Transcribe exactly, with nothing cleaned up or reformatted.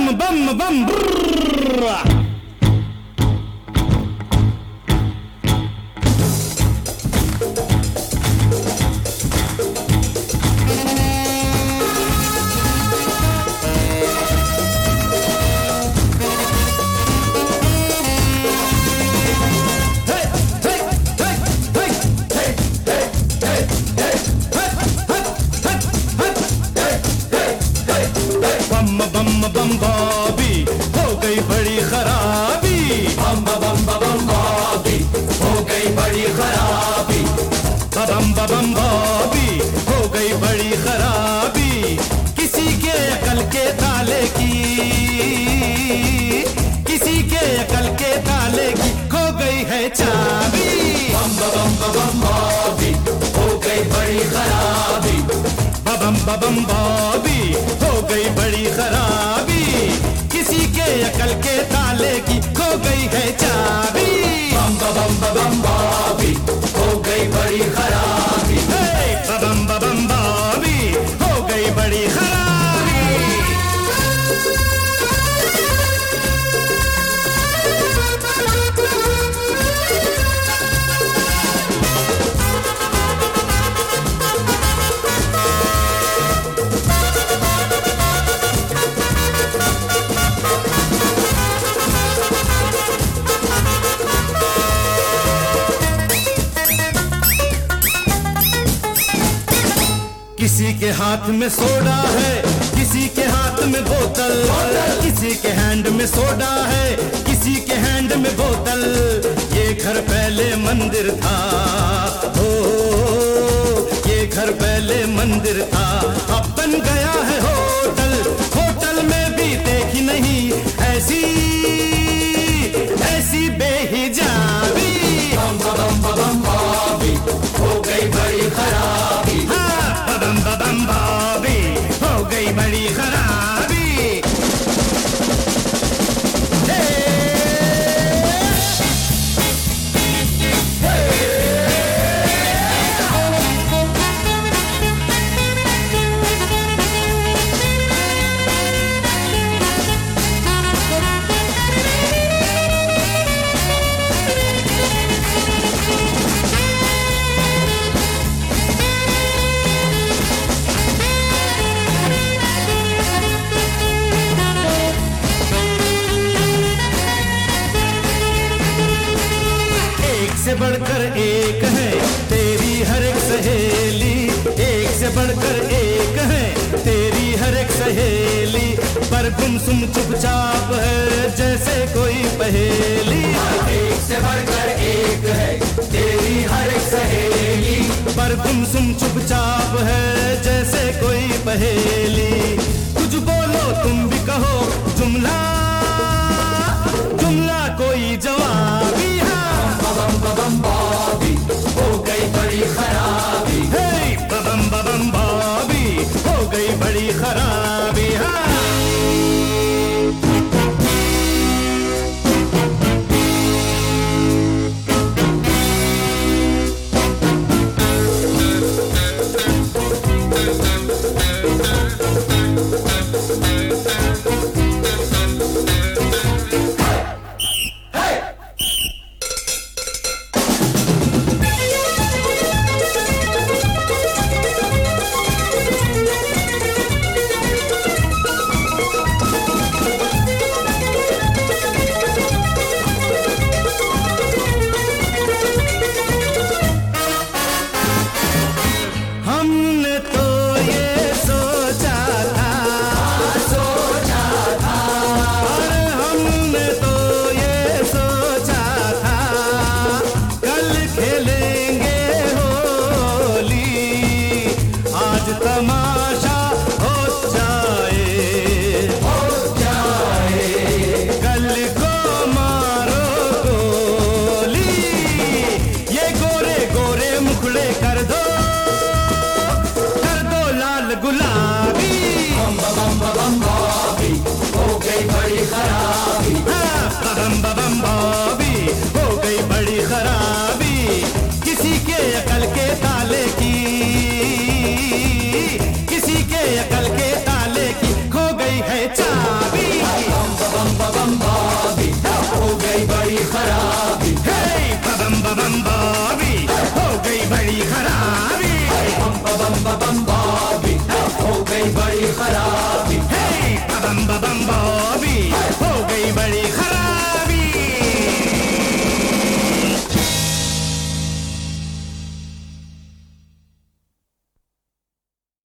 bum bum bum brrr. बम बम बॉबी हो गई बड़ी खराबी, बम बम बम बॉबी हो गई बड़ी खराबी, बम बम बॉबी हो गई बड़ी खराबी। किसी के अकल के ताले की, किसी के अकल के ताले की खो गई है चाबी। बम बम बम बॉबी हो गई बड़ी खराबी, बम बम बॉबी हो गई बड़ी खराबी। किसी के अकल के ताले की खो गई है चाबी। बम बम बम बॉबी हो गई बड़ी खराबी, बम बम बॉबी हो गई बड़ी खराबी। किसी के हाथ में सोडा है, किसी के हाथ में बोतल, किसी के हैंड में सोडा है, किसी के हैंड में बोतल। ये घर पहले मंदिर था, हो ये घर पहले मंदिर था, अब बन गया है होटल। होटल में भी देखी नहीं ऐसी ऐसी बेहिजाबी। बम बम बम बॉबी हो गई बड़ी खराबी, बम बम बॉबी हो गई बड़ी खराबी। से बढ़कर एक है तेरी हर एक सहेली, एक से बढ़कर एक है तेरी हर एक सहेली। पर गुमसुम चुपचाप है जैसे कोई पहेली, एक से बढ़कर एक है तेरी हर एक सहेली। पर गुमसुम चुपचाप है जैसे कोई पहेली। कुछ बोलो तुम भी कहो जुमला, जुमला कोई जवाबी है। बम बम बॉबी हो गई बड़ी खराबी, बम बम बॉबी हो गई बड़ी खराबी। हमने तो ये सोचा था, सोचा था, और हमने तो ये सोचा था, कल खेलेंगे होली, आज तमाशा हो जाए, हो जाए, कल को मारो गोली। ये गोरे गोरे मुखड़े कर दो, गुलाबी। बम बम बम बॉबी हो गई बड़ी खराबी, बम बम बॉबी हो गई बड़ी खराबी। किसी के अकल के ताले की, किसी के अकल के ताले की खो गई है चाबी। भरा